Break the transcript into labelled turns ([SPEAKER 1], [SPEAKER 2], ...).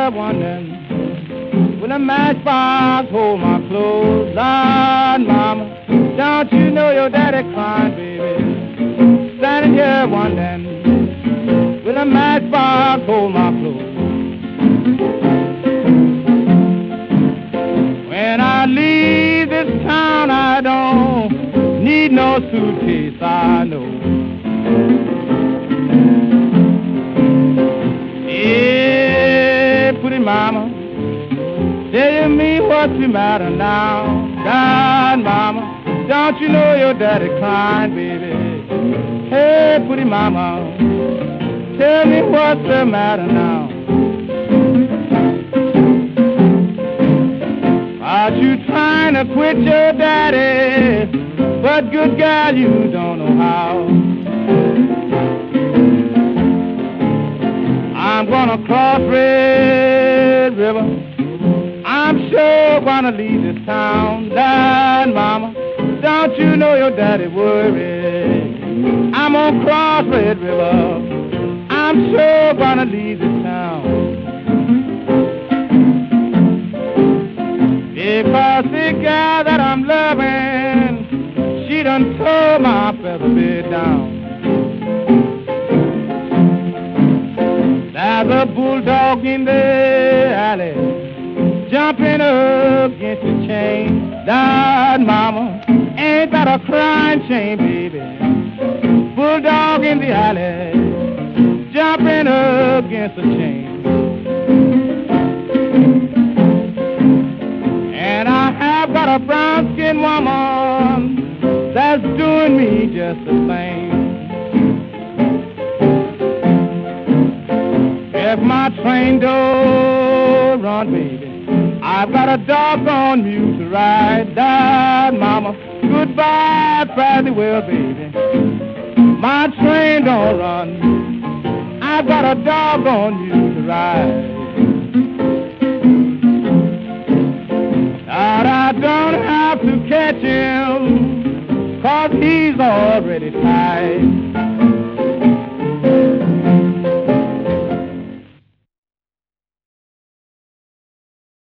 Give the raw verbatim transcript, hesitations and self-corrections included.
[SPEAKER 1] here wondering, will a matchbox hold my clothes? Lord, mama, don't you know your daddy crying, baby? Standing here wondering, will a matchbox hold my clothes? When I leave this town, I don't need no suitcase, I know. Hey, pretty mama, tell me what's the matter now. God, mama, don't you know your daddy crying, baby? Hey, pretty mama, tell me what's the matter now. Are you trying to quit your daddy? But good God, you don't know how. I'm gonna cross Red River. I'm sure gonna leave this town. Lord, mama, don't you know your daddy worried? I'm gonna cross Red River. I'm sure gonna leave this town. Because the girl that I'm loving, she done tore my feather bed down. There's a bulldog in the alley, jumping against the chain. Lord, mama, ain't that a crying shame, baby? Bulldog in the alley, jumping against the chain. And I have got a brown-skinned woman that's doing me just the same. If my train don't run, baby, I've got a doggone mule to ride. Lord, mama, goodbye, fairly well, baby. My train don't run, I've got a doggone mule to ride. But I don't have to catch him, 'cause he's already tied.